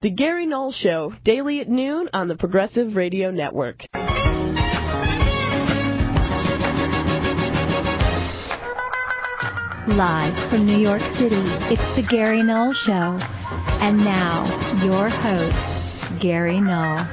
The Gary Null Show, daily at noon on the Progressive Radio Network. Live from New York City, it's The Gary Null Show. And now, your host, Gary Null.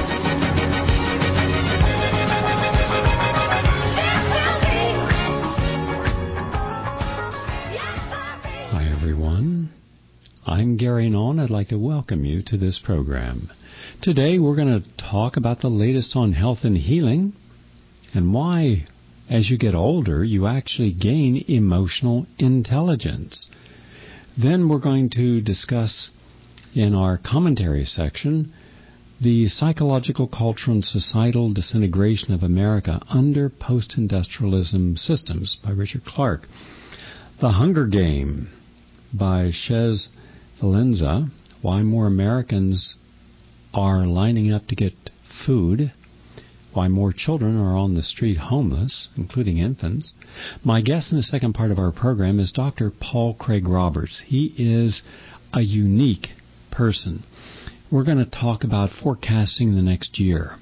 Hi, everyone. I'm Gary Null, and I'd like to welcome you to this program. Today, we're going to talk about the latest on health and healing and why, as you get older, you actually gain emotional intelligence. Then we're going to discuss in our commentary section the psychological, cultural, and societal disintegration of America under post-industrialism systems by Richard Clarke. The Hunger Game by Chez Valenza, why more Americans are lining up to get food, why more children are on the street homeless, including infants. My guest in the second part of our program is Dr. Paul Craig Roberts. He is a unique person. We're going to talk about forecasting the next year.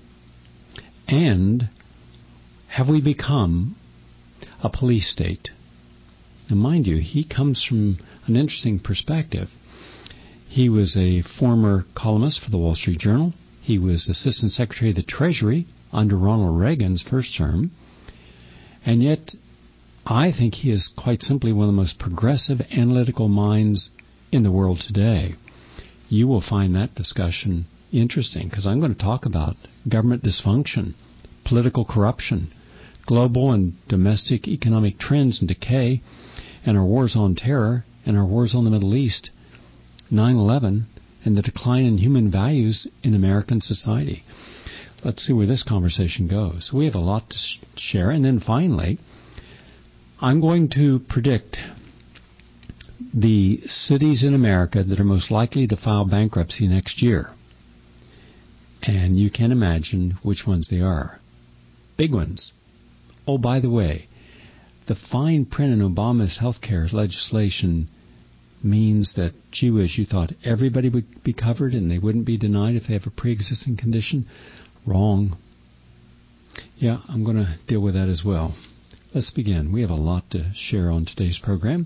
And have we become a police state? Now, mind you, he comes from an interesting perspective. He was a former columnist for the Wall Street Journal. He was Assistant Secretary of the Treasury under Ronald Reagan's first term. And yet, I think he is quite simply one of the most progressive analytical minds in the world today. You will find that discussion interesting because I'm going to talk about government dysfunction, political corruption, global and domestic economic trends and decay, and our wars on terror and our wars on the Middle East, 9/11, and the decline in human values in American society. Let's see where this conversation goes. We have a lot to share. And then finally, I'm going to predict the cities in America that are most likely to file bankruptcy next year. And you can imagine which ones they are. Big ones. Oh, by the way, the fine print in Obama's health care legislation means that, gee whiz, you thought everybody would be covered and they wouldn't be denied if they have a pre-existing condition. Wrong. Yeah, I'm going to deal with that as well. Let's begin. We have a lot to share on today's program.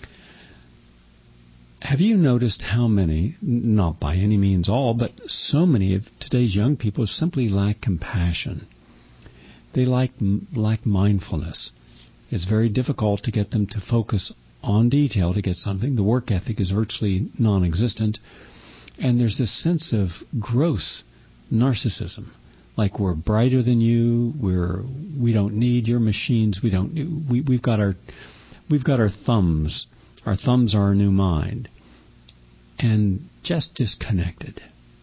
Have you noticed how many, not by any means all, but so many of today's young people simply lack compassion? They lack mindfulness. It's very difficult to get them to focus on detail to get something. The work ethic is virtually non-existent. And there's this sense of gross narcissism. Like we're brighter than you, we don't need your machines, we've got our thumbs. Our thumbs are our new mind. And just disconnected.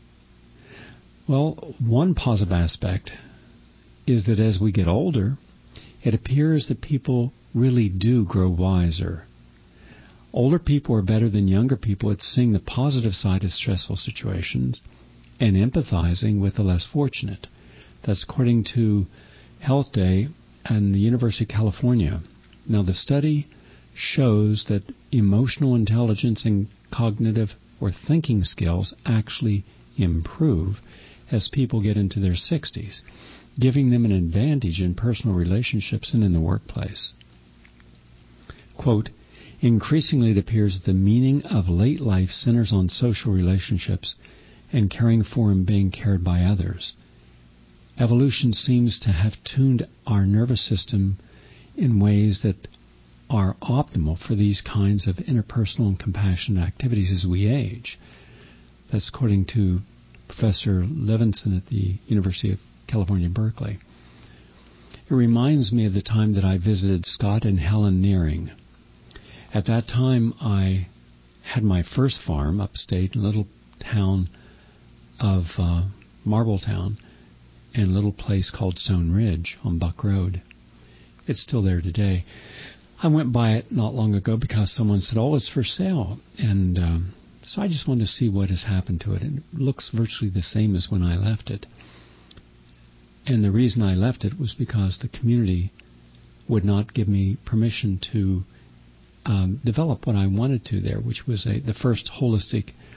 Well, one positive aspect is that as we get older, it appears that people really do grow wiser. Older people are better than younger people at seeing the positive side of stressful situations and empathizing with the less fortunate. That's according to Health Day and the University of California. Now, the study shows that emotional intelligence and cognitive or thinking skills actually improve as people get into their 60s, giving them an advantage in personal relationships and in the workplace. Quote, increasingly it appears that the meaning of late life centers on social relationships and caring for and being cared by others. Evolution seems to have tuned our nervous system in ways that are optimal for these kinds of interpersonal and compassionate activities as we age. That's according to Professor Levinson at the University of California, Berkeley. It reminds me of the time that I visited Scott and Helen Nearing. At that time, I had my first farm upstate in a little town of Marbletown and a little place called Stone Ridge on Buck Road. It's still there today. I went by it not long ago because someone said, oh, it's for sale. And so I just wanted to see what has happened to it. And it looks virtually the same as when I left it. And the reason I left it was because the community would not give me permission to develop what I wanted to there, which was the first holistic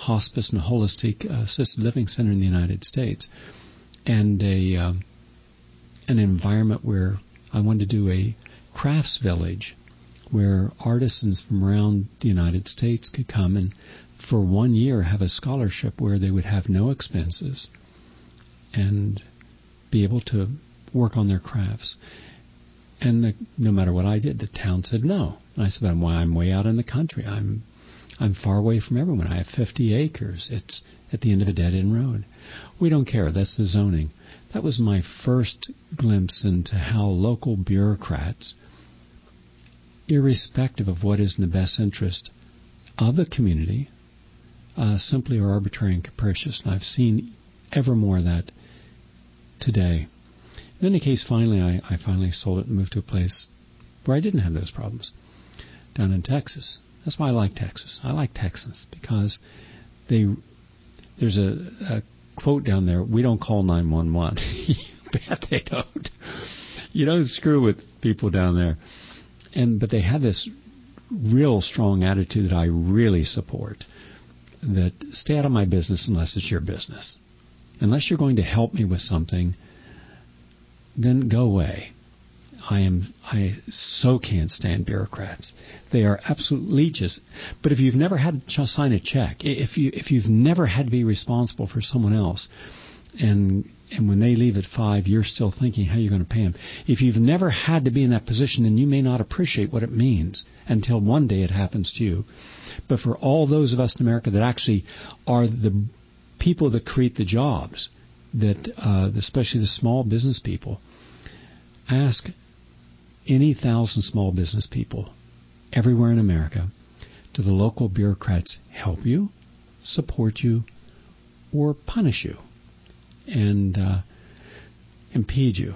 hospice and holistic assisted living center in the United States, and an environment where I wanted to do a crafts village where artisans from around the United States could come and for 1 year have a scholarship where they would have no expenses and be able to work on their crafts. And no matter what I did, the town said no. And I said, well, I'm way out in the country. I'm far away from everyone. I have 50 acres. It's at the end of a dead-end road. We don't care. That's the zoning. That was my first glimpse into how local bureaucrats, irrespective of what is in the best interest of the community, simply are arbitrary and capricious. And I've seen ever more of that today. In any case, finally, I finally sold it and moved to a place where I didn't have those problems, down in Texas. That's why I like Texas. I like Texans because there's a quote down there, we don't call 911. You bet they don't. You don't screw with people down there. But they have this real strong attitude that I really support, that stay out of my business unless it's your business. Unless you're going to help me with something, then go away. I so can't stand bureaucrats. They are absolute leeches. But if you've never had to sign a check, if you've never had to be responsible for someone else, and when they leave at 5, you're still thinking how you're going to pay them. If you've never had to be in that position, then you may not appreciate what it means until one day it happens to you. But for all those of us in America that actually are the people that create the jobs, that especially the small business people, ask any 1,000 small business people everywhere in America, do the local bureaucrats help you, support you, or punish you and impede you?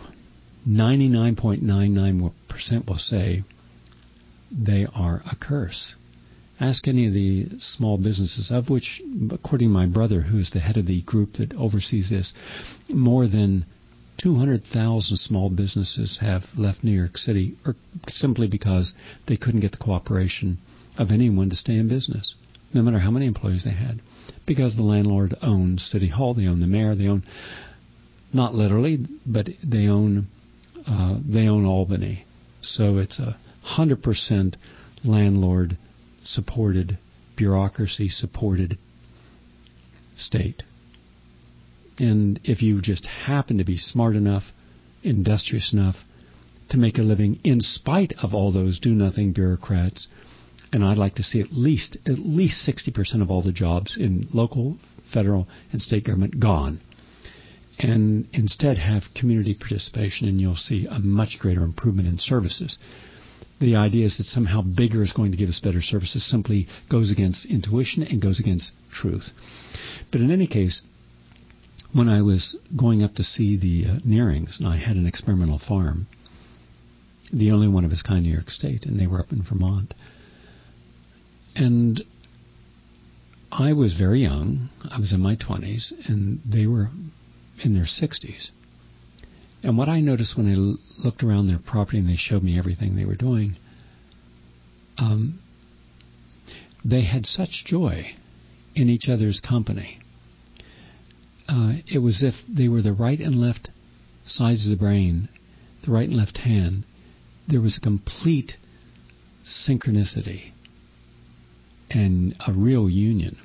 99.99% will say they are a curse. Ask any of the small businesses, of which, according to my brother, who is the head of the group that oversees this, more than 200,000 small businesses have left New York City or simply because they couldn't get the cooperation of anyone to stay in business, no matter how many employees they had, because the landlord owns City Hall, they own the mayor, they own, not literally, but they own Albany. So it's 100% landlord-supported, bureaucracy-supported state. And if you just happen to be smart enough, industrious enough to make a living in spite of all those do-nothing bureaucrats, and I'd like to see at least 60% of all the jobs in local, federal, and state government gone, and instead have community participation, and you'll see a much greater improvement in services. The idea is that somehow bigger is going to give us better services simply goes against intuition and goes against truth. But in any case, when I was going up to see the Nearings, and I had an experimental farm, the only one of its kind in New York State, and they were up in Vermont. And I was very young. I was in my 20s, and they were in their 60s. And what I noticed when I looked around their property and they showed me everything they were doing, they had such joy in each other's company. It was as if they were the right and left sides of the brain, the right and left hand. There was a complete synchronicity and a real union.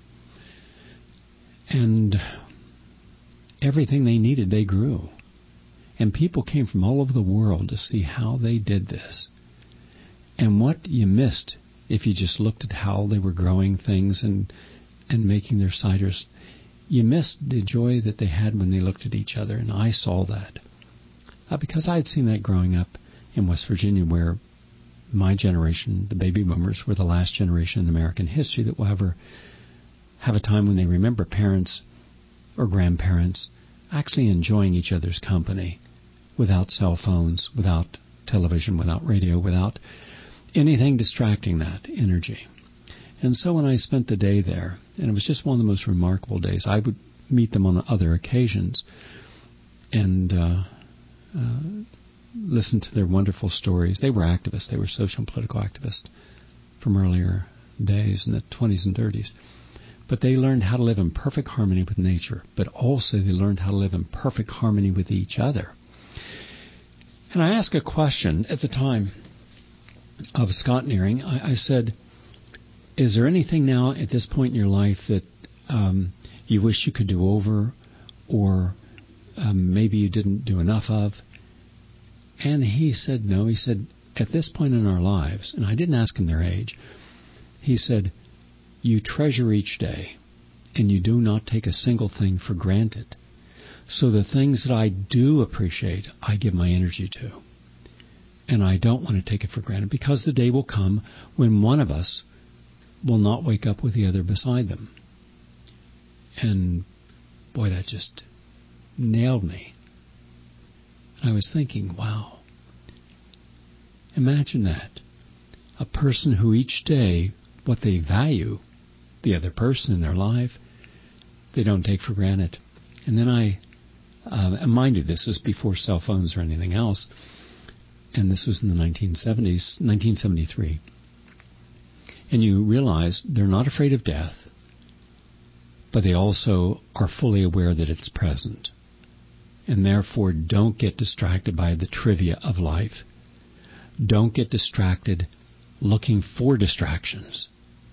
And everything they needed, they grew. And people came from all over the world to see how they did this. And what you missed if you just looked at how they were growing things and making their ciders, you missed the joy that they had when they looked at each other. And I saw that. Because I had seen that growing up in West Virginia, where my generation, the baby boomers, were the last generation in American history that will ever have a time when they remember parents or grandparents actually enjoying each other's company without cell phones, without television, without radio, without anything distracting that energy. And so when I spent the day there, and it was just one of the most remarkable days, I would meet them on other occasions and listen to their wonderful stories. They were activists. They were social and political activists from earlier days in the 20s and 30s. but they learned how to live in perfect harmony with nature, but also they learned how to live in perfect harmony with each other. And I asked a question at the time of Scott Nearing. I said, is there anything now at this point in your life that you wish you could do over, or maybe you didn't do enough of? And he said no. He said, at this point in our lives, and I didn't ask him their age, he said, you treasure each day, and you do not take a single thing for granted. So the things that I do appreciate, I give my energy to. And I don't want to take it for granted, because the day will come when one of us will not wake up with the other beside them. And boy, that just nailed me. I was thinking, wow, imagine that. A person who each day, what they value, the other person in their life, they don't take for granted. And then mind you, this is before cell phones or anything else, and this was in the 1970s, 1973. And you realize they're not afraid of death, but they also are fully aware that it's present, and therefore don't get distracted by the trivia of life. Don't get distracted looking for distractions.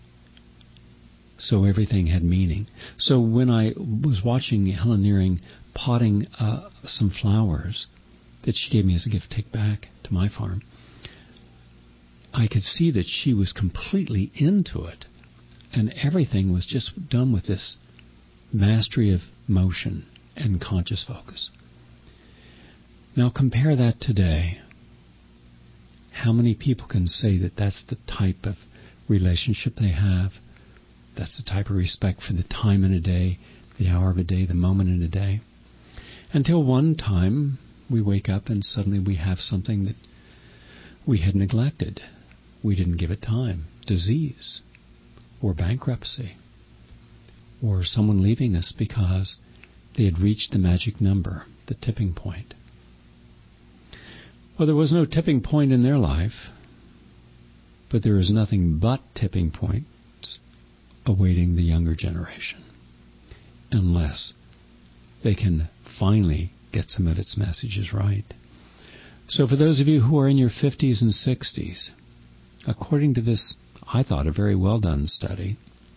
So everything had meaning. So when I was watching Helen Nearing potting some flowers that she gave me as a gift to take back to my farm, I could see that she was completely into it, and everything was just done with this mastery of motion and conscious focus. Now compare that today. How many people can say that that's the type of relationship they have? That's the type of respect for the time in a day, the hour of a day, the moment in a day. Until one time we wake up and suddenly we have something that we had neglected. We didn't give it time. Disease, or bankruptcy, or someone leaving us because they had reached the magic number, the tipping point. Well, there was no tipping point in their life, but there is nothing but tipping points awaiting the younger generation, unless they can finally get some of its messages right. So for those of you who are in your 50s and 60s, according to this, I thought, a very well done study,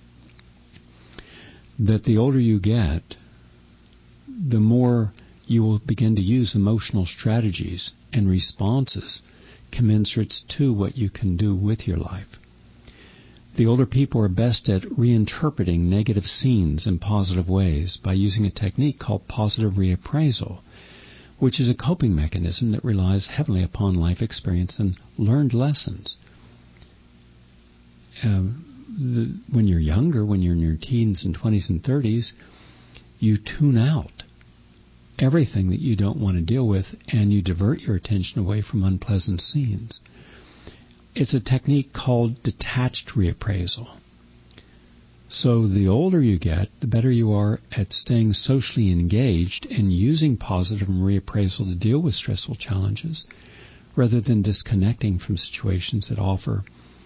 that the older you get, the more you will begin to use emotional strategies and responses commensurate to what you can do with your life. The older people are best at reinterpreting negative scenes in positive ways by using a technique called positive reappraisal, which is a coping mechanism that relies heavily upon life experience and learned lessons. When you're younger, when you're in your teens and 20s and 30s, you tune out everything that you don't want to deal with, and you divert your attention away from unpleasant scenes. It's a technique called detached reappraisal. So the older you get, the better you are at staying socially engaged and using positive reappraisal to deal with stressful challenges, rather than disconnecting from situations that offer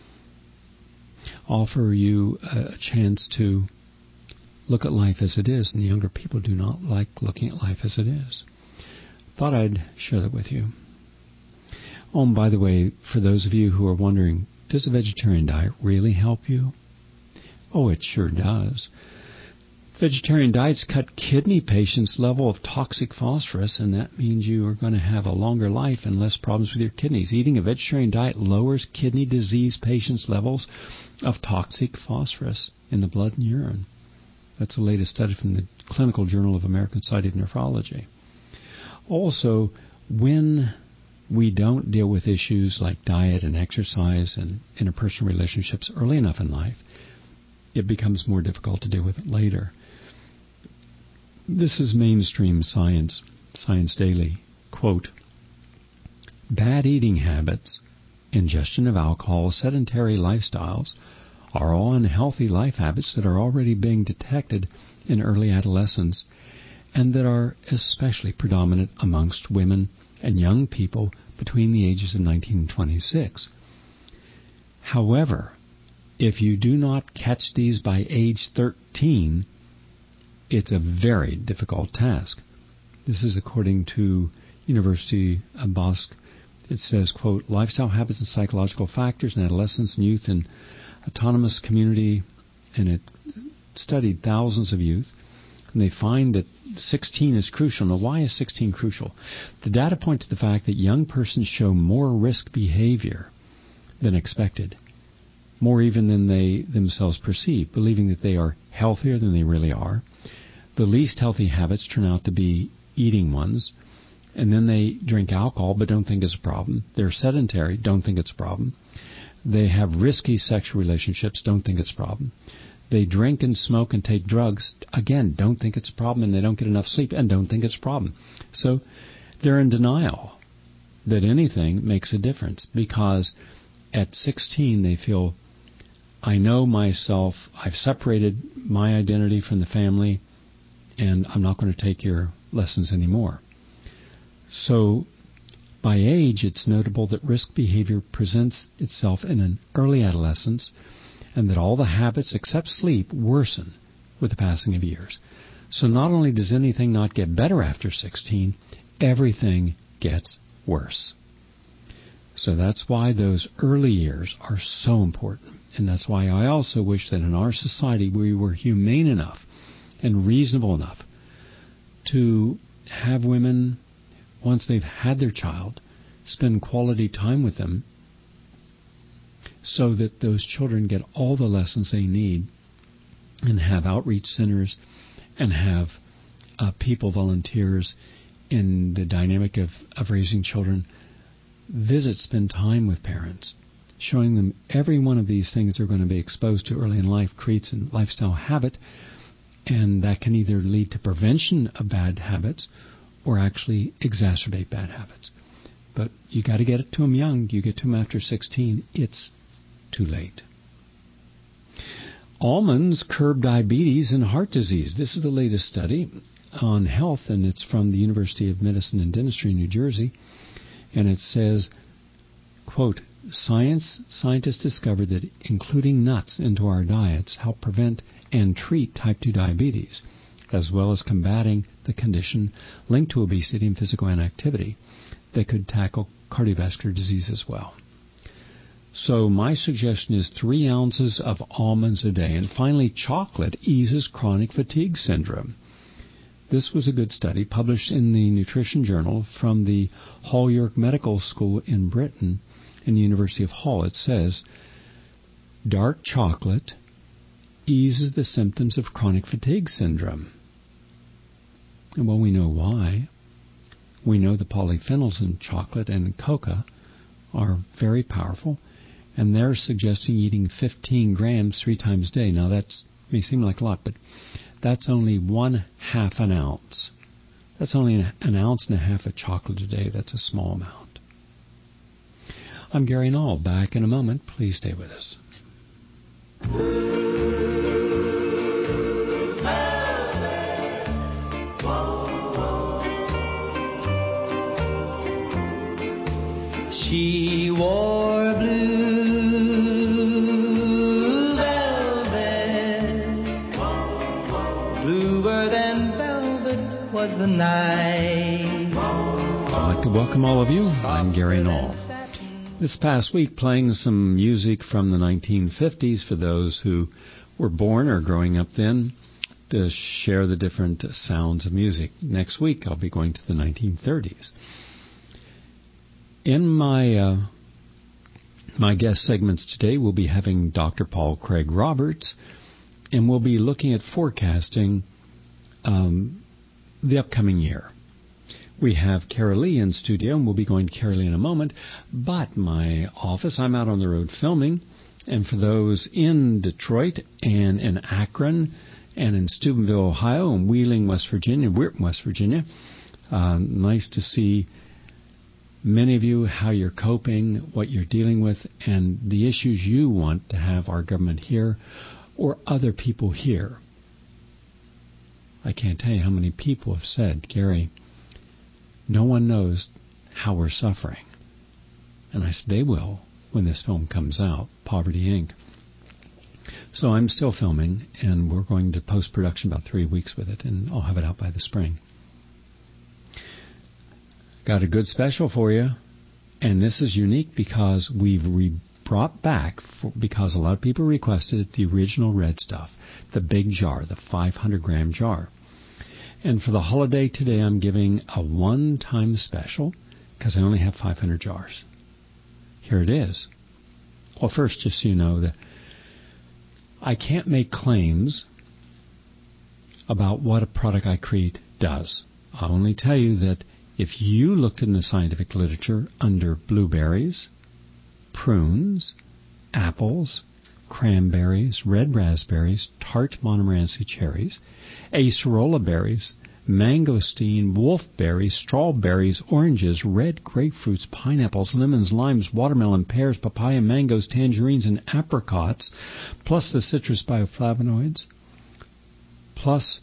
you a chance to look at life as it is, and the younger people do not like looking at life as it is. Thought I'd share that with you. Oh, and by the way, for those of you who are wondering, does a vegetarian diet really help you? Oh, it sure does. Vegetarian diets cut kidney patients' level of toxic phosphorus, and that means you are going to have a longer life and less problems with your kidneys. Eating a vegetarian diet lowers kidney disease patients' levels of toxic phosphorus in the blood and urine. That's the latest study from the Clinical Journal of American Society of Nephrology. Also, when we don't deal with issues like diet and exercise and interpersonal relationships early enough in life, it becomes more difficult to deal with it later. This is mainstream science, Science Daily. Quote, bad eating habits, ingestion of alcohol, sedentary lifestyles are all unhealthy life habits that are already being detected in early adolescence and that are especially predominant amongst women and young people between the ages of 19 and 26. However, if you do not catch these by age 13, it's a very difficult task. This is according to University of Bosc. It says, quote, lifestyle habits and psychological factors in adolescence and youth in autonomous community, and it studied thousands of youth, and they find that 16 is crucial. Now, why is 16 crucial? The data point to the fact that young persons show more risk behavior than expected, more even than they themselves perceive, believing that they are healthier than they really are. The least healthy habits turn out to be eating ones, and then they drink alcohol but don't think it's a problem. They're sedentary, don't think it's a problem. They have risky sexual relationships, don't think it's a problem. They drink and smoke and take drugs, again, don't think it's a problem, and they don't get enough sleep and don't think it's a problem. So they're in denial that anything makes a difference, because at 16 they feel, I know myself, I've separated my identity from the family, and I'm not going to take your lessons anymore. So by age, it's notable that risk behavior presents itself in an early adolescence, and that all the habits except sleep worsen with the passing of years. So not only does anything not get better after 16, everything gets worse. So that's why those early years are so important. And that's why I also wish that in our society we were humane enough and reasonable enough to have women, once they've had their child, spend quality time with them so that those children get all the lessons they need, and have outreach centers and have people, volunteers in the dynamic of raising children, visit, spend time with parents, showing them every one of these things they're going to be exposed to early in life creates a lifestyle habit, and that can either lead to prevention of bad habits or actually exacerbate bad habits. But you got to get it to them young. You get to them after 16, it's too late. Almonds curb diabetes and heart disease. This is the latest study on health, and it's from the University of Medicine and Dentistry in New Jersey. And it says, quote, scientists discovered that including nuts into our diets help prevent and treat type 2 diabetes, as well as combating the condition linked to obesity and physical inactivity that could tackle cardiovascular disease as well. So my suggestion is 3 ounces of almonds a day. And finally, chocolate eases chronic fatigue syndrome. This was a good study published in the Nutrition Journal from the Holyoke Medical School in Britain and the University of Hull. It says, dark chocolate eases the symptoms of chronic fatigue syndrome. And well, we know why. We know the polyphenols in chocolate and in cocoa are very powerful, and they're suggesting eating 15 grams 3 times a day. Now that may seem like a lot, but that's only 1/2 an ounce. That's only an ounce and a half of chocolate a day. That's a small amount. I'm Gary Null. Back in a moment. Please stay with us. She wore blue velvet, bluer than velvet was the night. I'd like to welcome all of you. I'm Gary Null. This past week, playing some music from the 1950s for those who were born or growing up then, to share the different sounds of music. Next week, I'll be going to the 1930s. In my guest segments today, we'll be having Dr. Paul Craig Roberts, and we'll be looking at forecasting the upcoming year. We have Carol Lee in studio, and we'll be going to Carol Lee in a moment. But my office, I'm out on the road filming, and for those in Detroit and in Akron and in Steubenville, Ohio, and Wheeling, West Virginia, nice to see many of you, how you're coping, what you're dealing with, and the issues you want to have our government hear or other people hear. I can't tell you how many people have said, Gary, no one knows how we're suffering. And I said, they will when this film comes out, Poverty, Inc. So I'm still filming, and we're going to post-production about 3 weeks with it, and I'll have it out by the spring. Got a good special for you, and this is unique because we've brought back, because a lot of people requested it, the original Red Stuff, the big jar, the 500-gram jar. And for the holiday today, I'm giving a one-time special because I only have 500 jars. Here it is. Well, first, just so you know, that I can't make claims about what a product I create does. I'll only tell you that if you looked in the scientific literature under blueberries, prunes, apples, cranberries, red raspberries, tart Montmorency cherries, acerola berries, mangosteen, wolfberries, strawberries, oranges, red grapefruits, pineapples, lemons, limes, watermelon, pears, papaya, mangoes, tangerines, and apricots, plus the citrus bioflavonoids, plus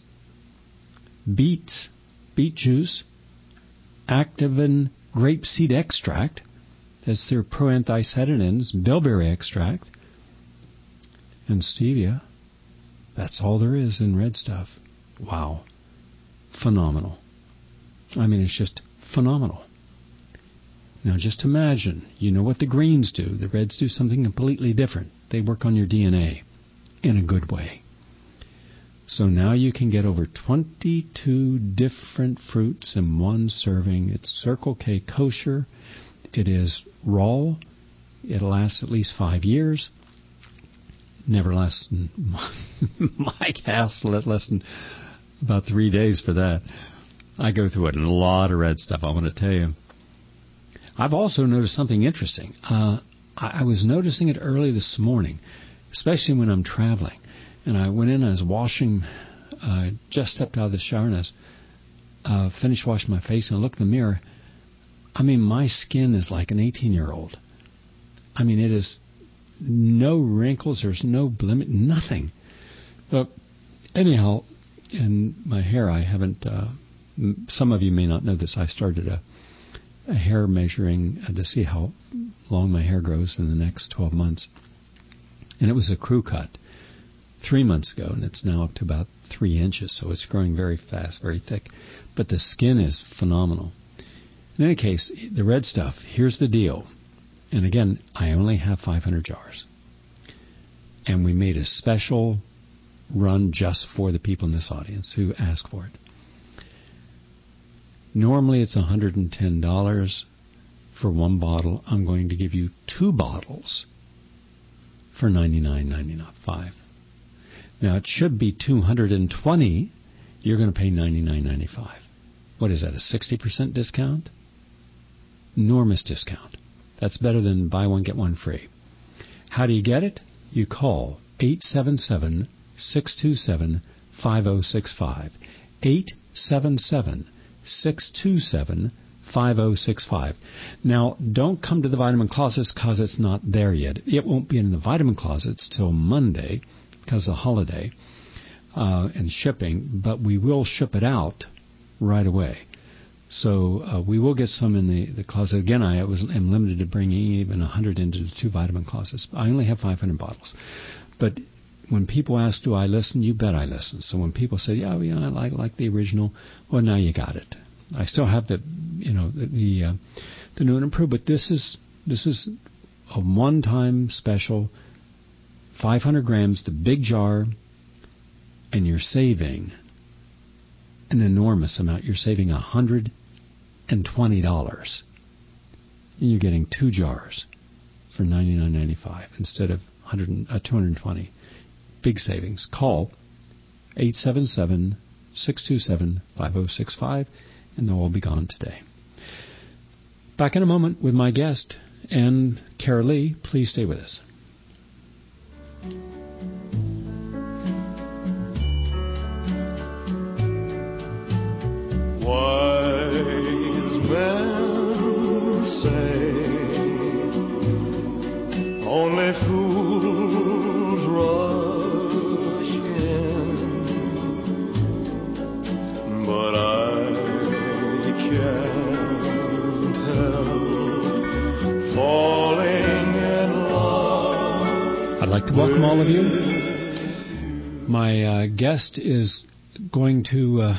beets, beet juice, Activin grapeseed extract, that's their proanthocyanins, bilberry extract, and stevia. That's all there is in Red Stuff. Wow. Phenomenal. I mean, it's just phenomenal. Now just imagine, you know what the greens do. The reds do something completely different. They work on your DNA in a good way. So now you can get over 22 different fruits in one serving. It's Circle K kosher. It is raw. It lasts at least 5 years. Never lasts, Mike has less than about 3 days for that. I go through it in a lot of Red Stuff, I want to tell you. I've also noticed something interesting. I was noticing it early this morning, especially when I'm traveling. And I went in, I was washing, just stepped out of the shower, and I was finished washing my face, and I looked in the mirror. I mean, my skin is like an 18-year-old. I mean, it is no wrinkles, there's no blemish, nothing. But anyhow, in my hair, I haven't, some of you may not know this, I started a hair measuring to see how long my hair grows in the next 12 months. And it was a crew cut 3 months ago, and it's now up to about 3 inches, so it's growing very fast, very thick. But the skin is phenomenal. In any case, the Red Stuff, here's the deal. And again, I only have 500 jars. And we made a special run just for the people in this audience who asked for it. Normally it's $110 for one bottle. I'm going to give you 2 bottles for $99.95. Now, it should be $220. You're going to pay $99.95. What is that, a 60% discount? Enormous discount. That's better than buy one, get one free. How do you get it? You call 877-627-5065. 877-627-5065. Now, don't come to the Vitamin Closets because it's not there yet. It won't be in the Vitamin Closets till Monday, because of the holiday and shipping, but we will ship it out right away. So we will get some in the closet. Again, I am limited to bringing even 100 into the 2 Vitamin Closets. I only have 500 bottles. But when people ask, do I listen? You bet I listen. So when people say, yeah, I like the original, well, now you got it. I still have the new and improved, but this is a one-time special. 500 grams, the big jar, and you're saving an enormous amount. You're saving $120. And you're getting 2 jars for $99.95 instead of $220. Big savings. Call 877-627-5065, and they'll all be gone today. Back in a moment with my guest, and Kara Lee. Please stay with us. Wise men say only fools rush in, but I can't help falling in love. I'd like to welcome all of you My guest is going to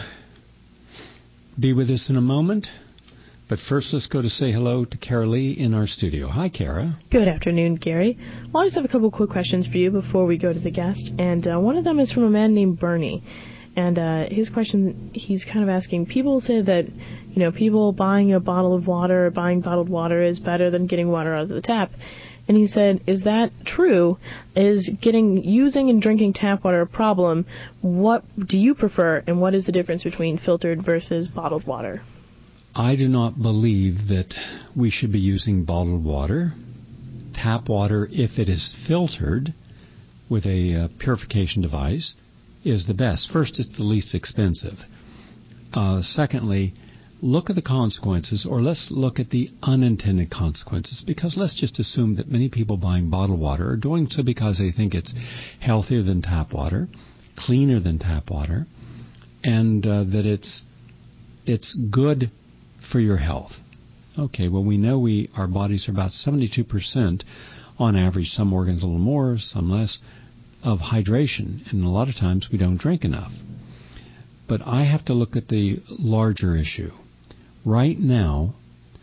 be with us in a moment. But first, let's go to say hello to Kara Lee in our studio. Hi, Kara. Good afternoon, Gary. Well, I just have a couple quick questions for you before we go to the guest. And one of them is from a man named Bernie. And his question, he's kind of asking, people say that, people buying a bottle of water or buying bottled water is better than getting water out of the tap. And he said, is that true? Is using and drinking tap water a problem? What do you prefer, and what is the difference between filtered versus bottled water? I do not believe that we should be using bottled water. Tap water, if it is filtered with a purification device, is the best. First, it's the least expensive. Secondly, look at the consequences, or let's look at the unintended consequences, because let's just assume that many people buying bottled water are doing so because they think it's healthier than tap water, cleaner than tap water, and that it's good for your health. Okay, well, we know our bodies are about 72% on average, some organs a little more, some less, of hydration, and a lot of times we don't drink enough. But I have to look at the larger issue. Right now,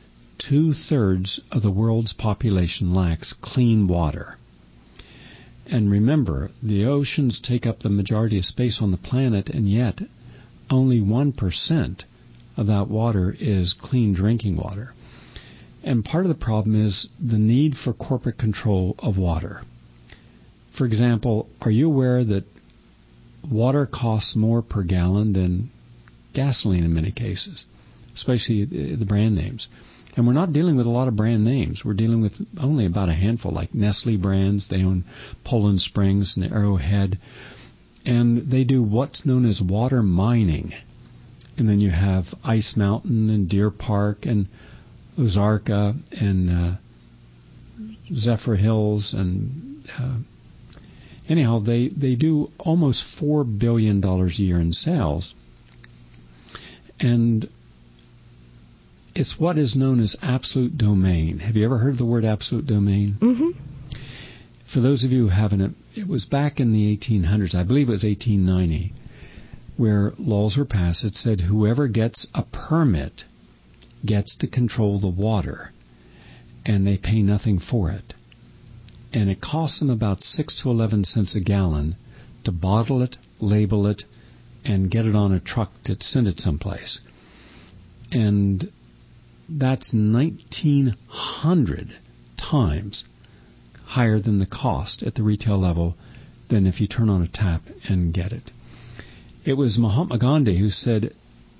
2/3 of the world's population lacks clean water. And remember, the oceans take up the majority of space on the planet, and yet only 1% of that water is clean drinking water. And part of the problem is the need for corporate control of water. For example, are you aware that water costs more per gallon than gasoline in many cases, especially the brand names? And we're not dealing with a lot of brand names. We're dealing with only about a handful, like Nestle brands. They own Poland Springs and Arrowhead. And they do what's known as water mining. And then you have Ice Mountain and Deer Park and Ozarka and Zephyr Hills. And anyhow, they do almost $4 billion a year in sales. And it's what is known as absolute domain. Have you ever heard of the word absolute domain? Mm-hmm. For those of you who haven't, it was back in the 1800s, I believe it was 1890, where laws were passed that said whoever gets a permit gets to control the water, and they pay nothing for it. And it costs them about 6 to 11 cents a gallon to bottle it, label it, and get it on a truck to send it someplace. And that's 1,900 times higher than the cost at the retail level than if you turn on a tap and get it. It was Mahatma Gandhi who said,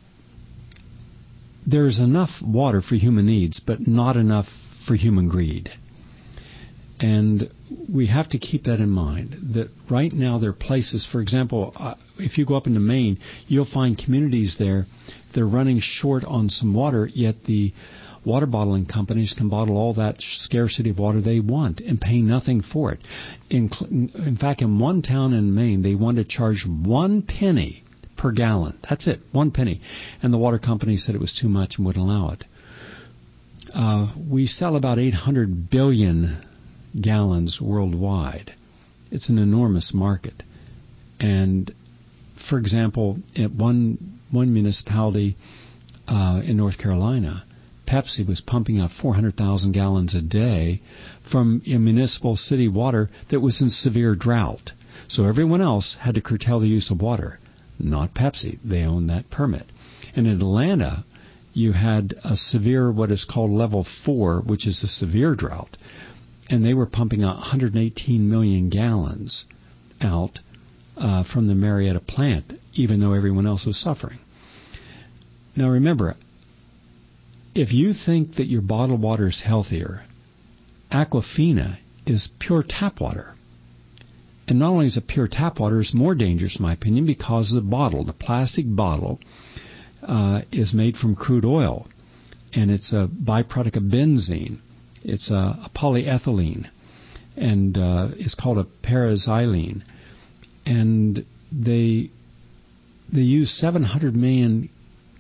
there's enough water for human needs, but not enough for human greed. And we have to keep that in mind, that right now there are places, for example, if you go up into Maine, you'll find communities there that are running short on some water, yet the water bottling companies can bottle all that scarcity of water they want and pay nothing for it. In fact, in one town in Maine, they wanted to charge 1 penny per gallon. That's it, 1 penny. And the water company said it was too much and wouldn't allow it. We sell about 800 billion gallons worldwide. It's an enormous market. And, for example, at one municipality in North Carolina, Pepsi was pumping out 400,000 gallons a day from a municipal city water that was in severe drought. So everyone else had to curtail the use of water, not Pepsi. They owned that permit. And in Atlanta, you had a severe, what is called level 4, which is a severe drought. And they were pumping out 118 million gallons out from the Marietta plant, even though everyone else was suffering. Now remember, if you think that your bottled water is healthier, Aquafina is pure tap water. And not only is it pure tap water, it's more dangerous, in my opinion, because the bottle, the plastic bottle, is made from crude oil. And it's a byproduct of benzene. It's a polyethylene. And it's called a paraxylene. And they use 700 million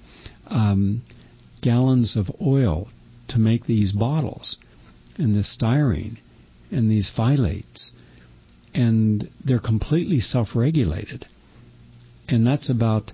gallons of oil to make these bottles and this styrene and these phthalates. and they're completely self-regulated. And that's about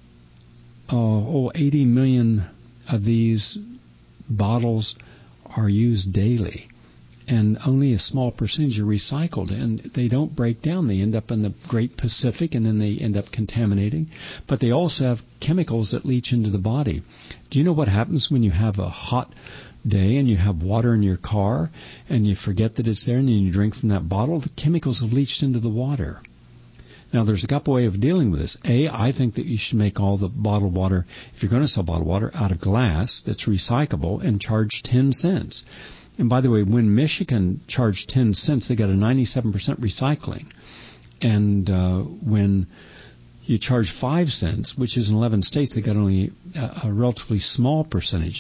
80 million of these bottles are used daily, and only a small percentage are recycled, and they don't break down. They end up in the Great Pacific, and then they end up contaminating. But they also have chemicals that leach into the body. Do you know what happens when you have a hot day and you have water in your car and you forget that it's there and then you drink from that bottle? The chemicals have leached into the water. Now, there's a couple ways of dealing with this. I think that you should make all the bottled water, if you're going to sell bottled water, out of glass that's recyclable and charge 10 cents. And by the way, when Michigan charged 10 cents, they got a 97% recycling. And when you charge 5 cents, which is in 11 states, they got only a relatively small percentage.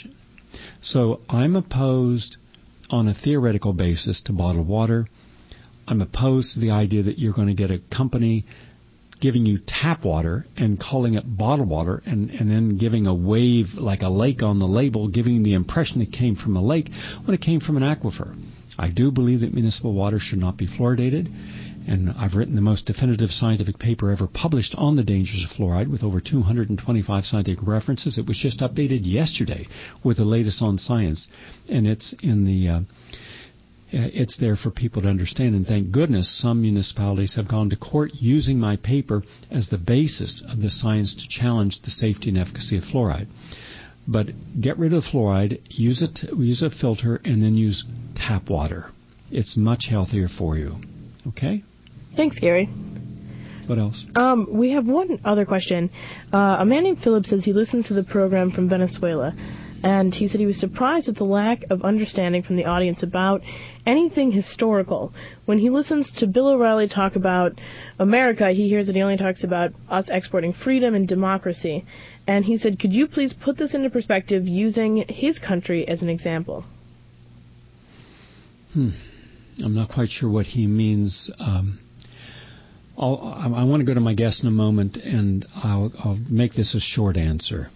So I'm opposed on a theoretical basis to bottled water. I'm opposed to the idea that you're going to get a company giving you tap water and calling it bottled water and then giving a wave like a lake on the label, giving you the impression it came from a lake when it came from an aquifer. I do believe that municipal water should not be fluoridated, and I've written the most definitive scientific paper ever published on the dangers of fluoride with over 225 scientific references. It was just updated yesterday with the latest on science, and it's in the it's there for people to understand, and thank goodness some municipalities have gone to court using my paper as the basis of the science to challenge the safety and efficacy of fluoride. But get rid of fluoride, use a filter, and then use tap water. It's much healthier for you. Okay? Thanks, Gary. What else? We have one other question. A man named Philip says he listens to the program from Venezuela. And he said he was surprised at the lack of understanding from the audience about anything historical. When he listens to Bill O'Reilly talk about America, he hears that he only talks about us exporting freedom and democracy. And he said, could you please put this into perspective using his country as an example? I'm not quite sure what he means. I want to go to my guest in a moment, and I'll make this a short answer.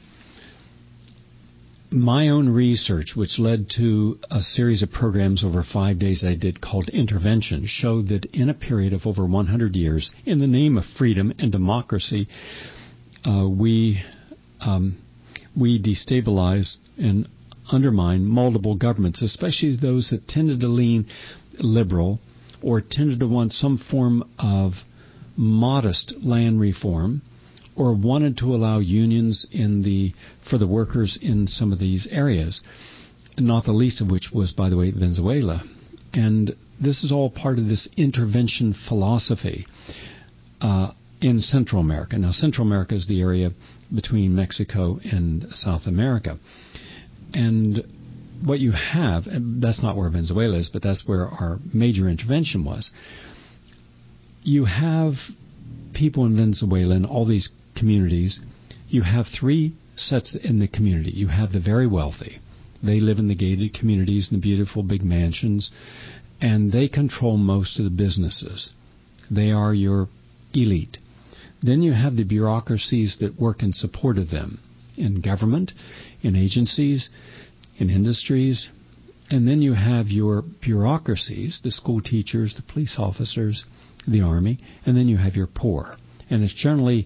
My own research, which led to a series of programs over 5 days I did called Intervention, showed that in a period of over 100 years, in the name of freedom and democracy, we destabilize and undermine multiple governments, especially those that tended to lean liberal or tended to want some form of modest land reform, or wanted to allow unions for the workers in some of these areas, not the least of which was, by the way, Venezuela. And this is all part of this intervention philosophy in Central America. Now, Central America is the area between Mexico and South America. And what you have, and that's not where Venezuela is, but that's where our major intervention was. You have people in Venezuela and all these communities. You have three sets in the community. You have the very wealthy. They live in the gated communities in the beautiful big mansions, and they control most of the businesses. They are your elite. Then you have the bureaucracies that work in support of them, in government, in agencies, in industries. And then you have your bureaucracies, the school teachers, the police officers, the army, and then you have your poor. And it's generally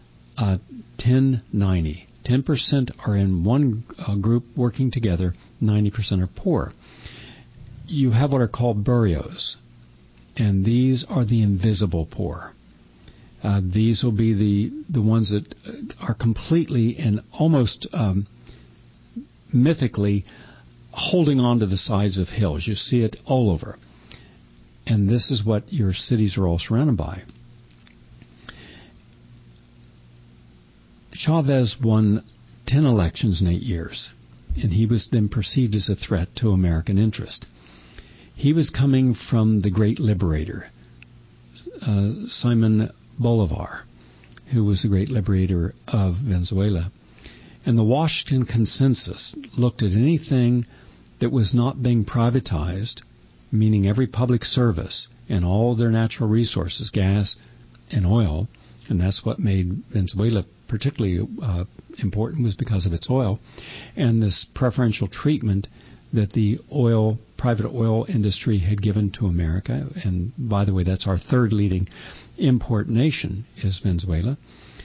10-90. 10% are in one group working together, 90% are poor. You have what are called barrios, and these are the invisible poor. These will be the ones that are completely and almost mythically holding on to the sides of hills. You see it all over. And this is what your cities are all surrounded by. Chavez won 10 elections in 8 years, and he was then perceived as a threat to American interest. He was coming from the great liberator, Simon Bolivar, who was the great liberator of Venezuela. And the Washington Consensus looked at anything that was not being privatized, meaning every public service and all their natural resources, gas and oil, and that's what made Venezuela particularly important, was because of its oil, and this preferential treatment that the oil private oil industry had given to America. And by the way, that's our third leading import nation is Venezuela.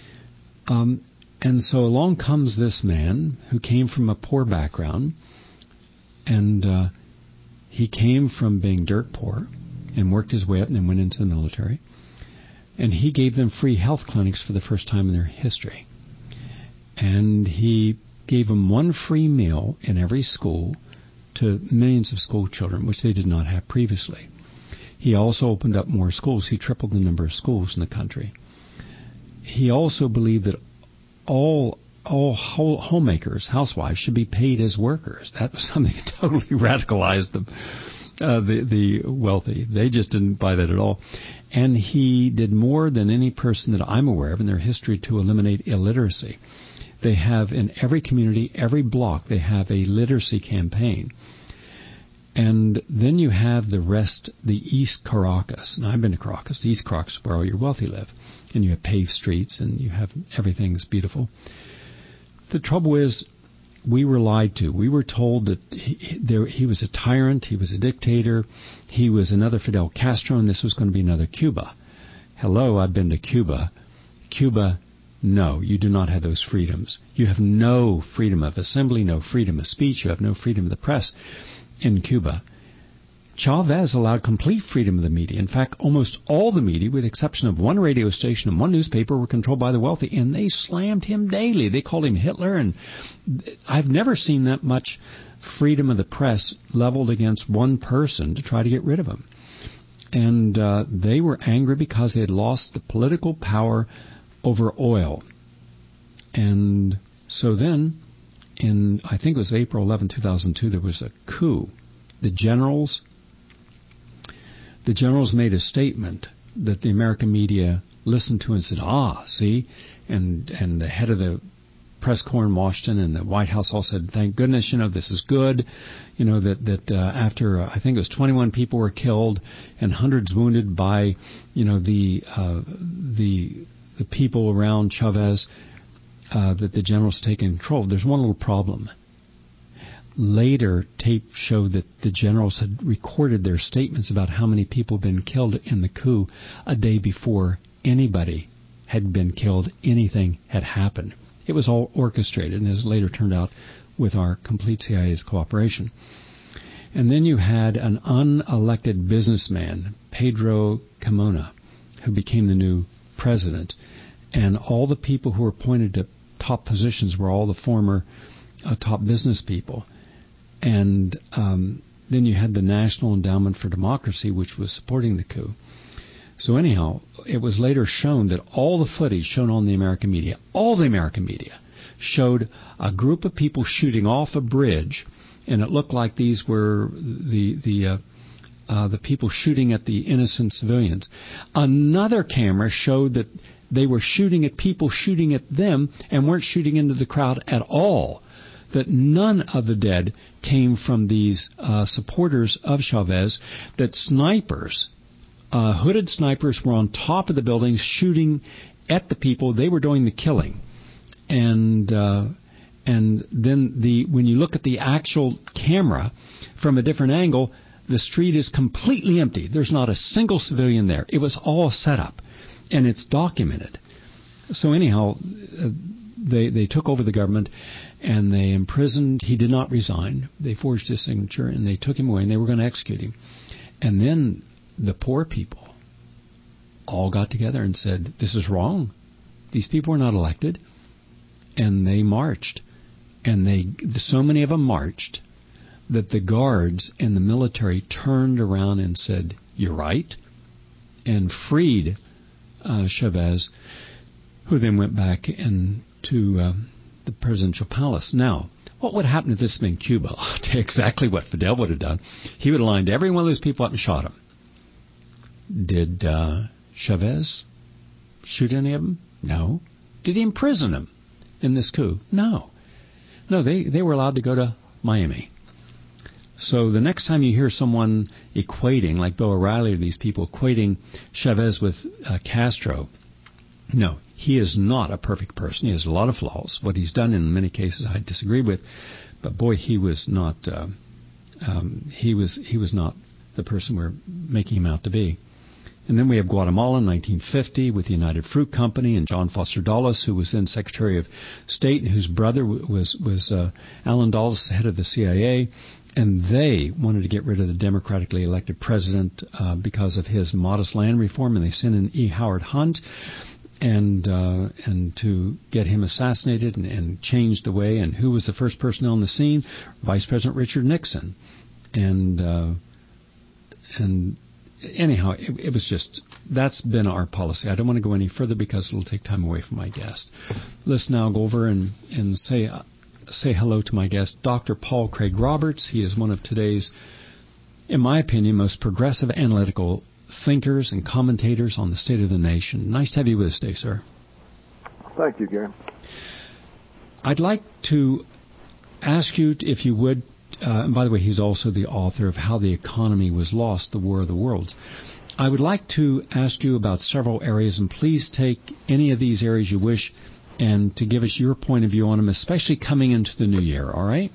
And so along comes this man who came from a poor background, and he came from being dirt poor and worked his way up and then went into the military. And he gave them free health clinics for the first time in their history. And he gave them one free meal in every school to millions of school children, which they did not have previously. He also opened up more schools. He tripled the number of schools in the country. He also believed that all homemakers, housewives, should be paid as workers. That was something that totally radicalized them, the wealthy. They just didn't buy that at all. And he did more than any person that I'm aware of in their history to eliminate illiteracy. They have in every community, every block, they have a literacy campaign. And then you have the rest, the East Caracas. And I've been to Caracas. The East Caracas is where all your wealthy live. And you have paved streets and you have everything's beautiful. The trouble is, we were lied to. We were told that he was a tyrant, he was a dictator, he was another Fidel Castro, and this was going to be another Cuba. Hello, I've been to Cuba. Cuba, no, you do not have those freedoms. You have no freedom of assembly, no freedom of speech, you have no freedom of the press in Cuba. Chavez allowed complete freedom of the media. In fact, almost all the media, with the exception of one radio station and one newspaper, were controlled by the wealthy, and they slammed him daily. They called him Hitler, and I've never seen that much freedom of the press leveled against one person to try to get rid of him. And they were angry because they had lost the political power over oil. And so then, in, I think it was April 11, 2002, there was a coup. The generals made a statement that the American media listened to and said, see? And the head of the press corps in Washington and the White House all said, thank goodness, this is good. That after, I think it was 21 people were killed and hundreds wounded by, the people around Chavez, that the generals taken control. There's one little problem. Later, tape showed that the generals had recorded their statements about how many people had been killed in the coup a day before anybody had been killed, anything had happened. It was all orchestrated, and as later turned out, with our complete CIA's cooperation. And then you had an unelected businessman, Pedro Carmona, who became the new president. And all the people who were appointed to top positions were all the former top business people. And then you had the National Endowment for Democracy, which was supporting the coup. So anyhow, it was later shown that all the footage shown on the American media, showed a group of people shooting off a bridge, and it looked like these were the people shooting at the innocent civilians. Another camera showed that they were shooting at people shooting at them and weren't shooting into the crowd at all. That none of the dead came from these supporters of Chavez, that snipers, hooded snipers, were on top of the buildings shooting at the people. They were doing the killing. And then when you look at the actual camera from a different angle, the street is completely empty. There's not a single civilian there. It was all set up, and it's documented. So anyhow, they took over the government, and they imprisoned. He did not resign. They forged his signature, and they took him away, and they were going to execute him. And then the poor people all got together and said, this is wrong. These people are not elected. And they marched. And so many of them marched that the guards and the military turned around and said, you're right, and freed Chavez, who then went back to the presidential palace. Now, what would happen if this had been Cuba? I'll tell you exactly what Fidel would have done. He would have lined every one of those people up and shot them. Did Chavez shoot any of them? No. Did he imprison them in this coup? No. No, they were allowed to go to Miami. So the next time you hear someone equating, like Bill O'Reilly or these people, equating Chavez with Castro, no, he is not a perfect person. He has a lot of flaws. What he's done in many cases I disagree with, but boy, he was not He was not the person we're making him out to be. And then we have Guatemala in 1950 with the United Fruit Company and John Foster Dulles, who was then Secretary of State and whose brother was Allen Dulles, head of the CIA. And they wanted to get rid of the democratically elected president because of his modest land reform, and they sent in E. Howard Hunt and to get him assassinated and change the way. And who was the first person on the scene? Vice President Richard Nixon. And anyhow, it was just, that's been our policy. I don't want to go any further because it'll take time away from my guest. Let's now go over and say hello to my guest, Dr. Paul Craig Roberts. He is one of today's, in my opinion, most progressive analytical thinkers and commentators on the state of the nation. Nice to have you with us today, sir. Thank you, Gary. I'd like to ask you, if you would, and by the way, he's also the author of How the Economy Was Lost, The War of the Worlds. I would like to ask you about several areas, and please take any of these areas you wish and to give us your point of view on them, especially coming into the new year, all right?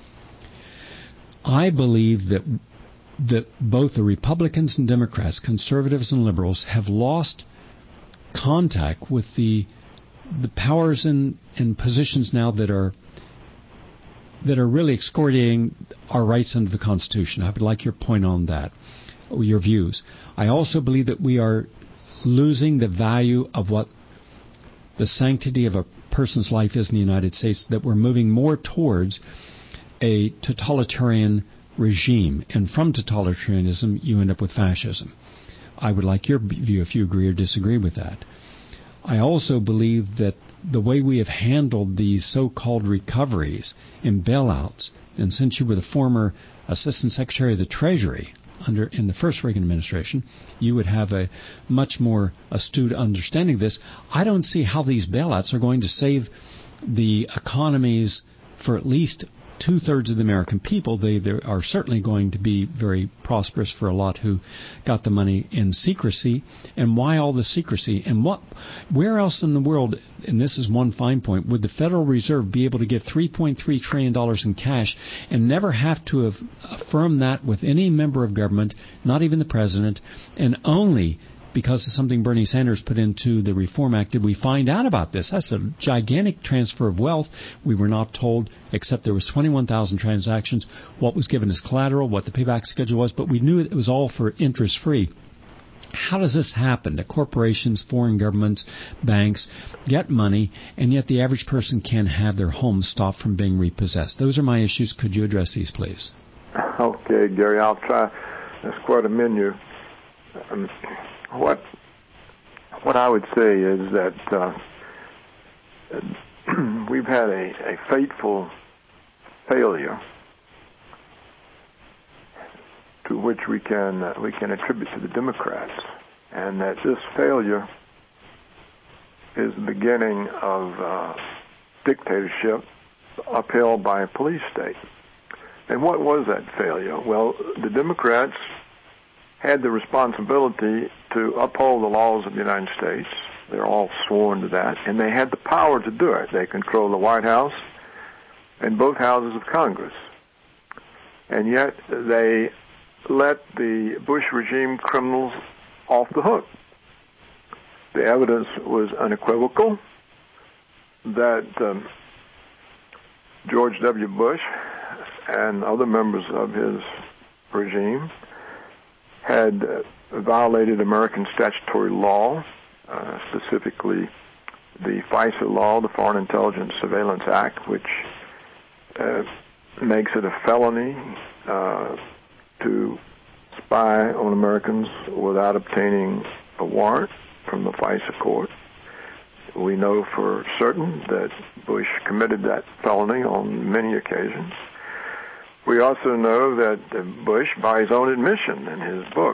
I believe that both the Republicans and Democrats, conservatives and liberals, have lost contact with the powers and positions now that are really excoriating our rights under the Constitution. I would like your point on that, or your views. I also believe that we are losing the value of what the sanctity of a person's life is in the United States, that we're moving more towards a totalitarian regime. And from totalitarianism, you end up with fascism. I would like your view if you agree or disagree with that. I also believe that the way we have handled these so-called recoveries and bailouts, and since you were the former Assistant Secretary of the Treasury in the first Reagan administration, you would have a much more astute understanding of this. I don't see how these bailouts are going to save the economies for at least two-thirds of the American people. They are certainly going to be very prosperous for a lot who got the money in secrecy. And why all the secrecy? And where else in the world, and this is one fine point, would the Federal Reserve be able to get $3.3 trillion in cash and never have to have affirmed that with any member of government, not even the president, and only because of something Bernie Sanders put into the Reform Act did we find out about this? That's a gigantic transfer of wealth. We were not told, except there was 21,000 transactions, what was given as collateral, what the payback schedule was, but we knew it was all for interest-free. How does this happen that corporations, foreign governments, banks get money, and yet the average person can't have their home stopped from being repossessed? Those are my issues. Could you address these, please? Okay, Gary, I'll try. That's quite a menu. What I would say is that we've had a fateful failure to which we can attribute to the Democrats, and that this failure is the beginning of dictatorship upheld by a police state. And what was that failure? Well, the Democrats had the responsibility to uphold the laws of the United States. They're all sworn to that. And they had the power to do it. They control the White House and both houses of Congress. And yet they let the Bush regime criminals off the hook. The evidence was unequivocal that George W. Bush and other members of his regime had violated American statutory law, specifically the FISA law, the Foreign Intelligence Surveillance Act, which makes it a felony to spy on Americans without obtaining a warrant from the FISA court. We know for certain that Bush committed that felony on many occasions. We also know that Bush, by his own admission in his book,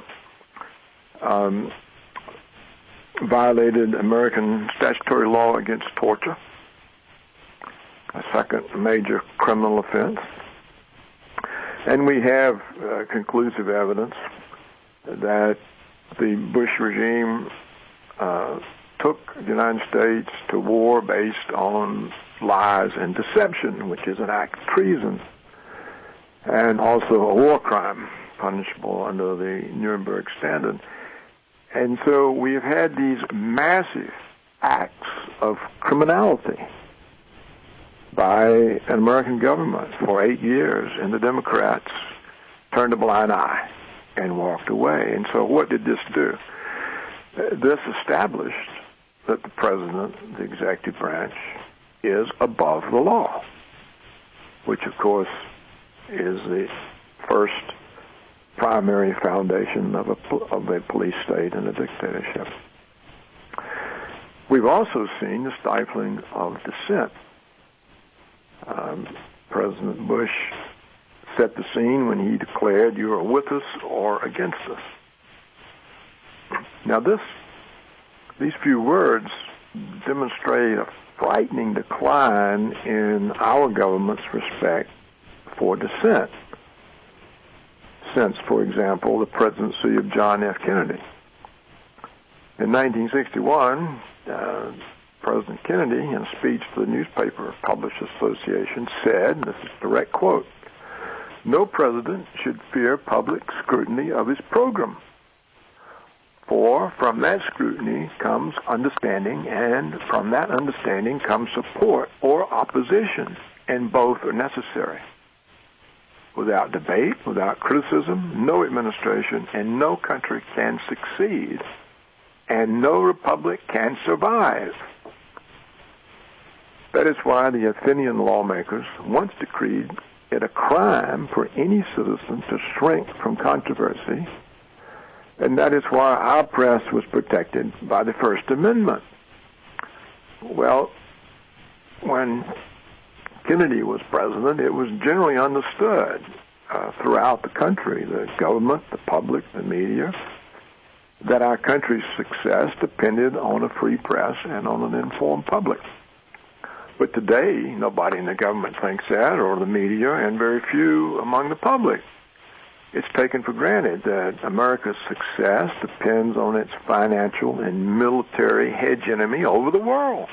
violated American statutory law against torture, a second major criminal offense. And we have conclusive evidence that the Bush regime took the United States to war based on lies and deception, which is an act of treason. and also a war crime punishable under the Nuremberg Standard. And so we've had these massive acts of criminality by an American government for 8 years, and the Democrats turned a blind eye and walked away. And so what did this do? This established that the president, the executive branch, is above the law, which, of course, is the first primary foundation of a police state and a dictatorship. We've also seen the stifling of dissent. President Bush set the scene when he declared, "You are with us or against us." Now, these few words demonstrate a frightening decline in our government's respect for dissent since, for example, the presidency of John F. Kennedy. In 1961, President Kennedy, in a speech to the Newspaper Publishers Association, said, this is a direct quote, "No president should fear public scrutiny of his program, for from that scrutiny comes understanding, and from that understanding comes support or opposition, and both are necessary. Without debate, without criticism, no administration and no country can succeed, and no republic can survive." That is why the Athenian lawmakers once decreed it a crime for any citizen to shrink from controversy, and that is why our press was protected by the First Amendment. Well, when Kennedy was president, it was generally understood throughout the country, the government, the public, the media, that our country's success depended on a free press and on an informed public. But today, nobody in the government thinks that, or the media, and very few among the public. It's taken for granted that America's success depends on its financial and military hegemony over the world.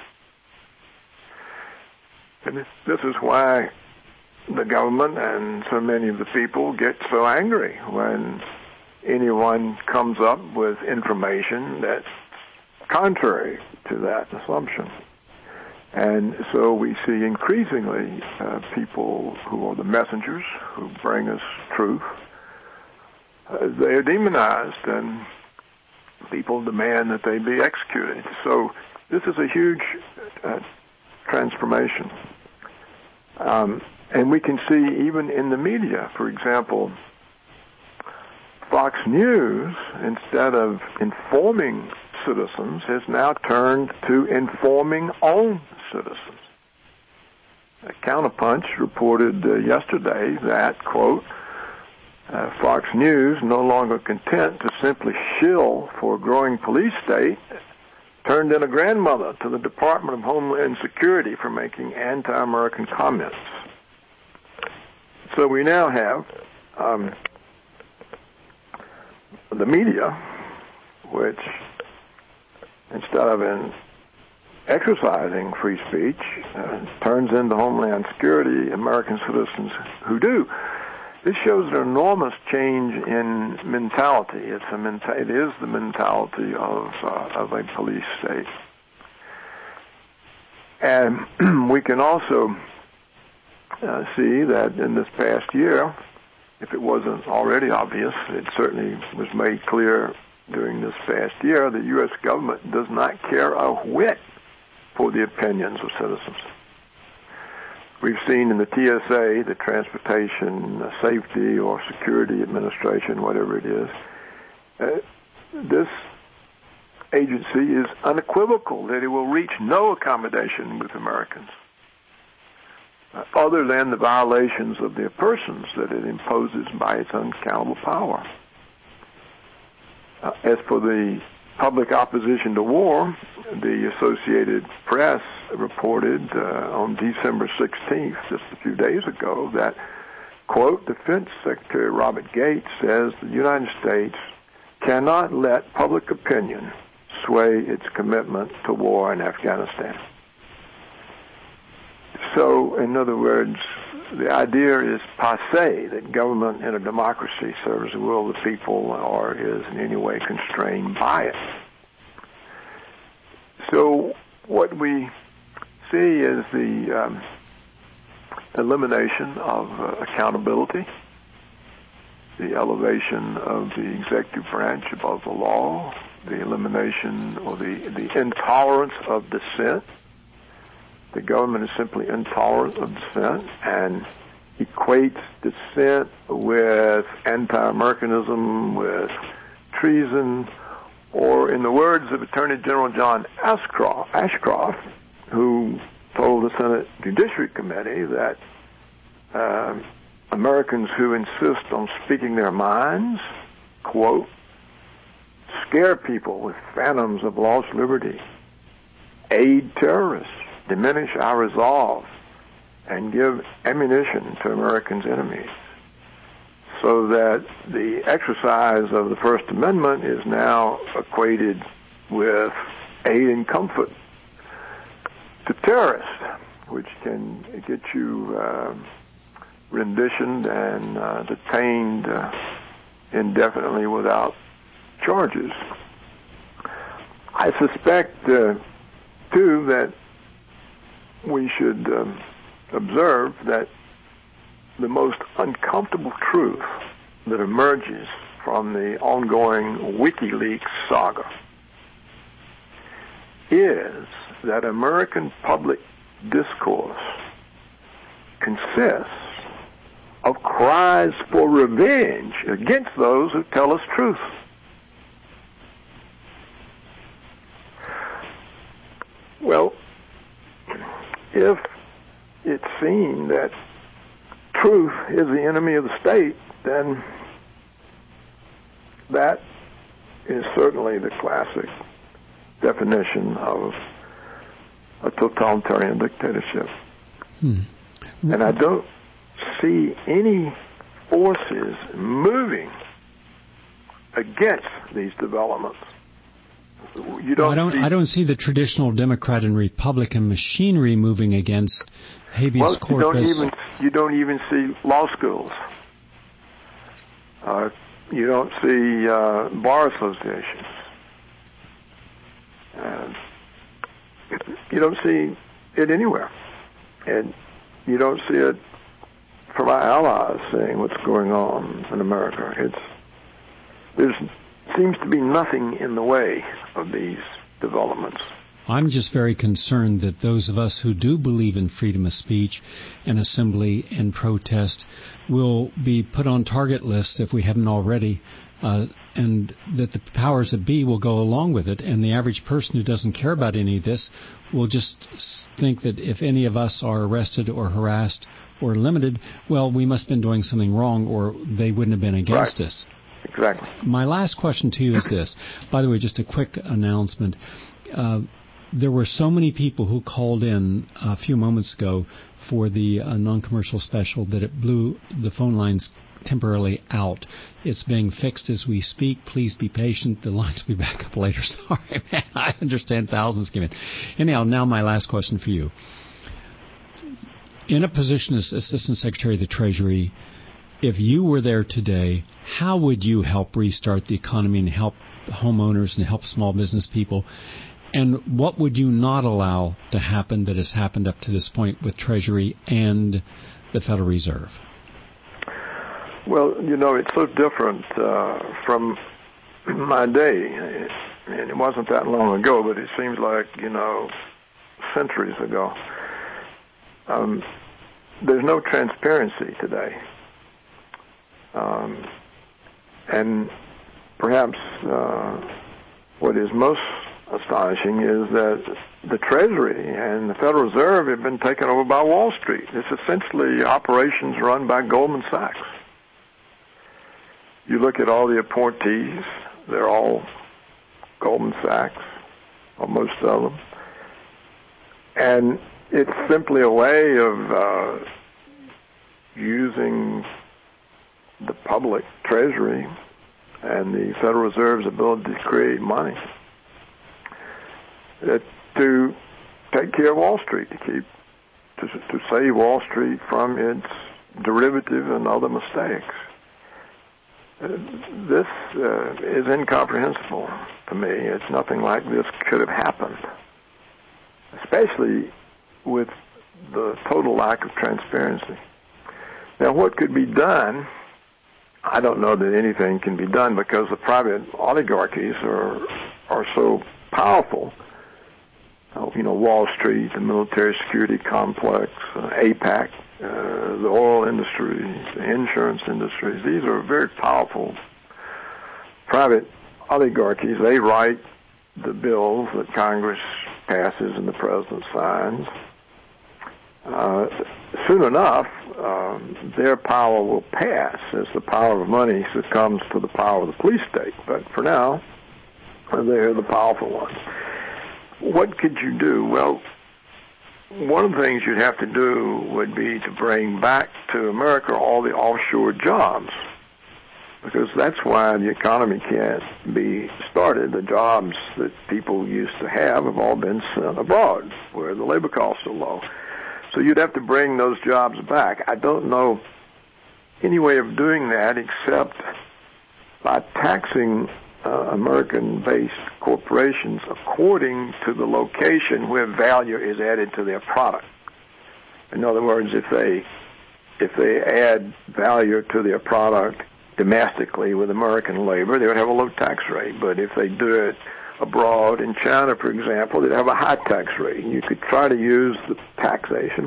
And this is why the government and so many of the people get so angry when anyone comes up with information that's contrary to that assumption. And so we see increasingly people who are the messengers who bring us truth. They are demonized, and people demand that they be executed. So this is a huge transformation. And we can see even in the media, for example, Fox News, instead of informing citizens, has now turned to informing own citizens. Counterpunch reported yesterday that, quote, Fox News, no longer content to simply shill for a growing police state, turned in a grandmother to the Department of Homeland Security for making anti-American comments. So we now have the media, which, instead of exercising free speech, turns into Homeland Security American citizens who do. This shows an enormous change in mentality. It is the mentality of a police state. And we can also see that in this past year, if it wasn't already obvious, it certainly was made clear during this past year, the U.S. government does not care a whit for the opinions of citizens. We've seen in the TSA, the Transportation Safety or Security Administration, whatever it is, this agency is unequivocal that it will reach no accommodation with Americans other than the violations of their persons that it imposes by its uncountable power. As for the public opposition to war, the Associated Press reported on December 16th, just a few days ago, that, quote, Defense Secretary Robert Gates says the United States cannot let public opinion sway its commitment to war in Afghanistan. So, in other words, the idea is passe that government in a democracy serves the will of the people or is in any way constrained by it. So what we see is the elimination of accountability, the elevation of the executive branch above the law, the elimination or the intolerance of dissent. The government is simply intolerant of dissent and equates dissent with anti-Americanism, with treason, or in the words of Attorney General John Ashcroft, who told the Senate Judiciary Committee that Americans who insist on speaking their minds, quote, scare people with phantoms of lost liberty, aid terrorists, diminish our resolve, and give ammunition to Americans' enemies. So that the exercise of the First Amendment is now equated with aid and comfort to terrorists, which can get you renditioned and detained indefinitely without charges. I suspect, too, that we should observe that the most uncomfortable truth that emerges from the ongoing WikiLeaks saga is that American public discourse consists of cries for revenge against those who tell us truth. Well, if it's seen that truth is the enemy of the state, then that is certainly the classic definition of a totalitarian dictatorship. And I don't see any forces moving against these developments. I don't see the traditional Democrat and Republican machinery moving against habeas corpus. You don't even see law schools. You don't see bar associations. You don't see it anywhere. And you don't see it from our allies saying what's going on in America. There seems to be nothing in the way of these developments. I'm just very concerned that those of us who do believe in freedom of speech and assembly and protest will be put on target lists if we haven't already, and that the powers that be will go along with it, and the average person who doesn't care about any of this will just think that if any of us are arrested or harassed or limited, well, we must have been doing something wrong or they wouldn't have been against us. Exactly. My last question to you is this. By the way, just a quick announcement. There were so many people who called in a few moments ago for the non-commercial special that it blew the phone lines temporarily out. It's being fixed as we speak. Please be patient. The lines will be back up later. Sorry, man. I understand thousands came in. Anyhow, now my last question for you. In a position as Assistant Secretary of the Treasury, if you were there today, how would you help restart the economy and help homeowners and help small business people? And what would you not allow to happen that has happened up to this point with Treasury and the Federal Reserve? Well, it's so different from my day. And it wasn't that long ago, but it seems like, centuries ago. There's no transparency today. And perhaps what is most astonishing is that the Treasury and the Federal Reserve have been taken over by Wall Street. It's essentially operations run by Goldman Sachs. You look at all the appointees, they're all Goldman Sachs, or most of them. And it's simply a way of using the public Treasury and the Federal Reserve's ability to create money to take care of Wall Street, to to save Wall Street from its derivative and other mistakes. This is incomprehensible to me. It's nothing like this could have happened, especially with the total lack of transparency. Now, what could be done? I don't know that anything can be done because the private oligarchies are so powerful. Wall Street, the military security complex, APAC, the oil industry, the insurance industries. These are very powerful private oligarchies. They write the bills that Congress passes and the president signs. Soon enough, their power will pass as the power of money succumbs to the power of the police state. But for now, they're the powerful ones. What could you do? Well, one of the things you'd have to do would be to bring back to America all the offshore jobs, because that's why the economy can't be started. The jobs that people used to have all been sent abroad, where the labor costs are low. So you'd have to bring those jobs back. I don't know any way of doing that except by taxing American-based corporations according to the location where value is added to their product. In other words, if they add value to their product domestically with American labor, they would have a low tax rate. But if they do it abroad, in China, for example, they'd have a high tax rate. You could try to use the taxation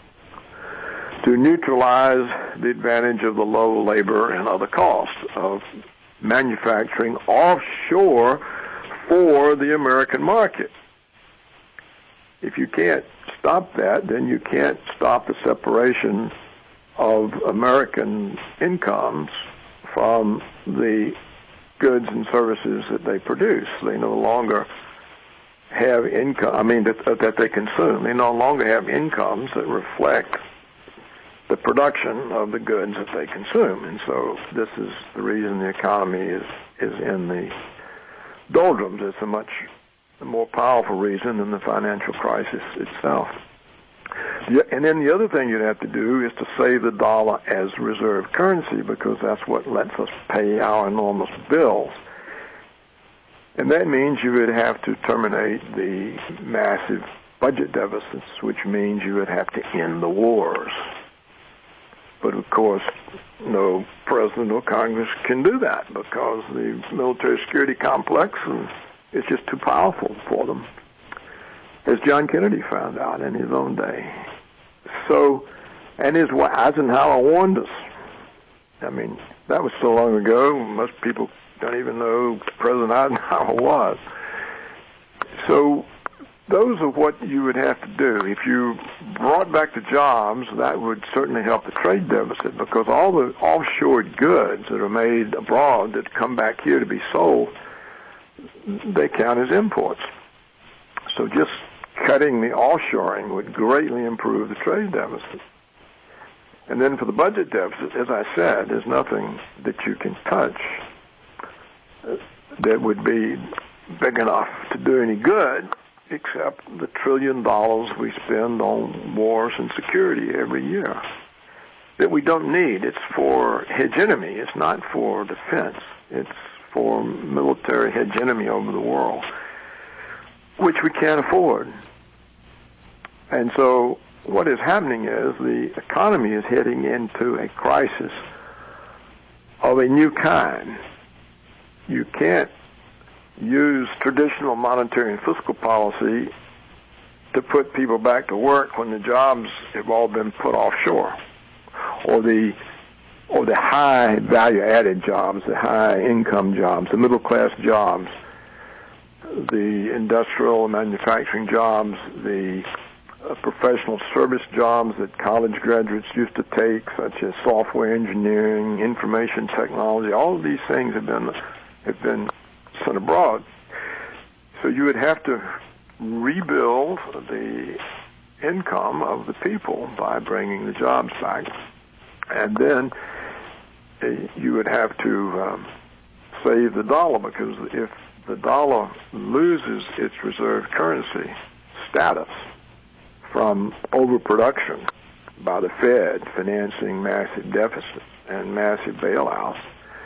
to neutralize the advantage of the low labor and other costs of manufacturing offshore for the American market. If you can't stop that, then you can't stop the separation of American incomes from the goods and services that they produce. They no longer have income, that they consume. They no longer have incomes that reflect the production of the goods that they consume. And so this is the reason the economy is in the doldrums. It's a much more powerful reason than the financial crisis itself. And then the other thing you'd have to do is to save the dollar as reserve currency, because that's what lets us pay our enormous bills. And that means you would have to terminate the massive budget deficits, which means you would have to end the wars. But, of course, no president or Congress can do that because the military security complex is just too powerful for them, as John Kennedy found out in his own day. So, and Eisenhower warned us. That was so long ago, most people don't even know who President Eisenhower was. So, those are what you would have to do. If you brought back the jobs, that would certainly help the trade deficit, because all the offshore goods that are made abroad that come back here to be sold, they count as imports. So just cutting the offshoring would greatly improve the trade deficit. And then for the budget deficit, as I said, there's nothing that you can touch that would be big enough to do any good, except the $1 trillion we spend on wars and security every year that we don't need. It's for hegemony. It's not for defense. It's for military hegemony over the world, which we can't afford. And so what is happening is the economy is heading into a crisis of a new kind. You can't use traditional monetary and fiscal policy to put people back to work when the jobs have all been put offshore, or the high value-added jobs, the high-income jobs, the middle-class jobs, the industrial and manufacturing jobs, the professional service jobs that college graduates used to take, such as software engineering, information technology. All of these things have been sent abroad. So you would have to rebuild the income of the people by bringing the jobs back. And then you would have to save the dollar, because if the dollar loses its reserve currency status from overproduction by the Fed financing massive deficits and massive bailouts,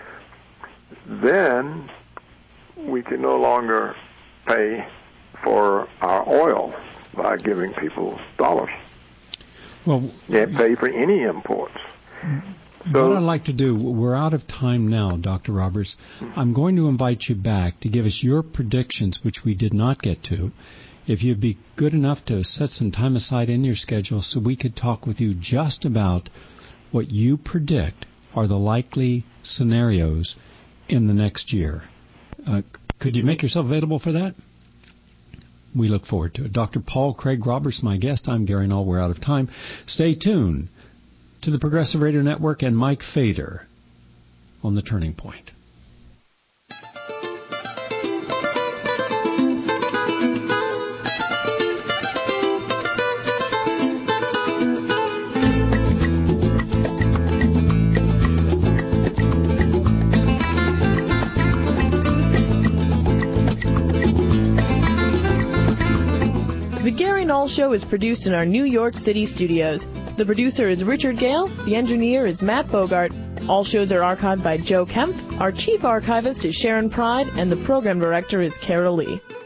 then we can no longer pay for our oil by giving people dollars. Well, Can't pay for any imports. What I'd like to do, we're out of time now, Dr. Roberts. I'm going to invite you back to give us your predictions, which we did not get to. If you'd be good enough to set some time aside in your schedule so we could talk with you just about what you predict are the likely scenarios in the next year. Could you make yourself available for that? We look forward to it. Dr. Paul Craig Roberts, my guest. I'm Gary Null. We're out of time. Stay tuned to the Progressive Radio Network and Mike Fader on The Turning Point. The Gary Null Show is produced in our New York City studios. The producer is Richard Gale. The engineer is Matt Bogart. All shows are archived by Joe Kemp. Our chief archivist is Sharon Pride, and the program director is Carol Lee.